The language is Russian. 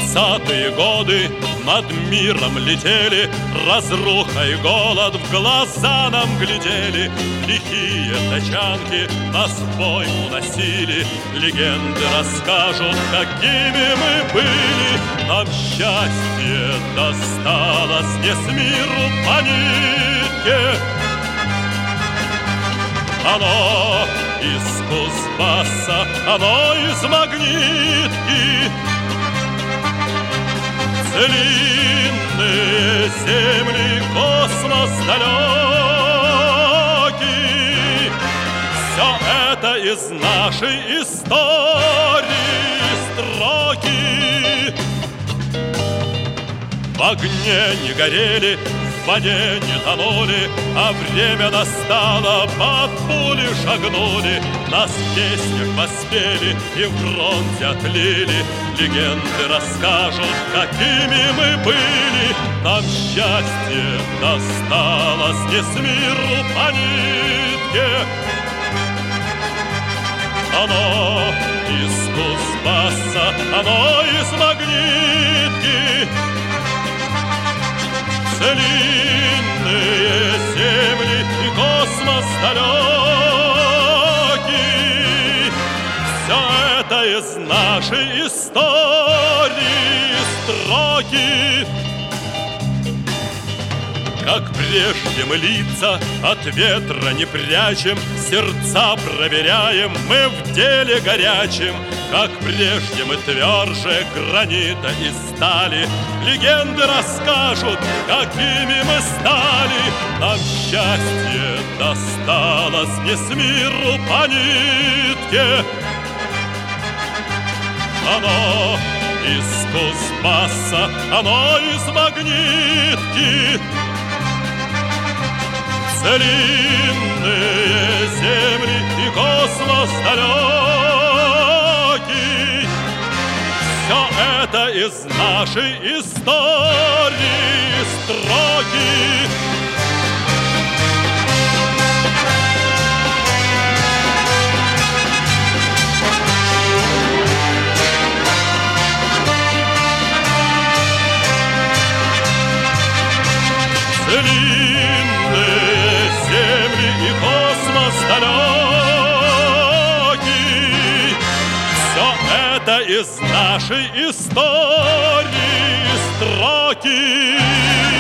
20-е годы над миром летели, разруха и голод в глаза нам глядели. Лихие тачанки нас в бой уносили, легенды расскажут, какими мы были. Нам счастье досталось не с миру по нитке, оно из Кузбасса, оно из Магнитки. Длинные земли, космос далекий, все это из нашей истории строки. В огне не горели, в воде не тонули, а время настало, под пули шагнули. Нас в песнях воспели и в бронзе отлили, легенды расскажут, какими мы были. Нам счастье досталось не с миру по нитке, оно из Кузбасса, оно из Магнитки. Длинные земли и космос далекий, все это из нашей истории строки. Как прежде мы лица от ветра не прячем, сердца проверяем мы в деле горячем. Как прежде мы тверже гранита и стали, легенды расскажут, какими мы стали. Нам счастье досталось не с миру по нитке, оно из Кузбасса, оно из Магнитки. Длинные земли и космос далекий, все это из нашей истории строки. Длинные земли и космос далекий, все это из нашей истории строки.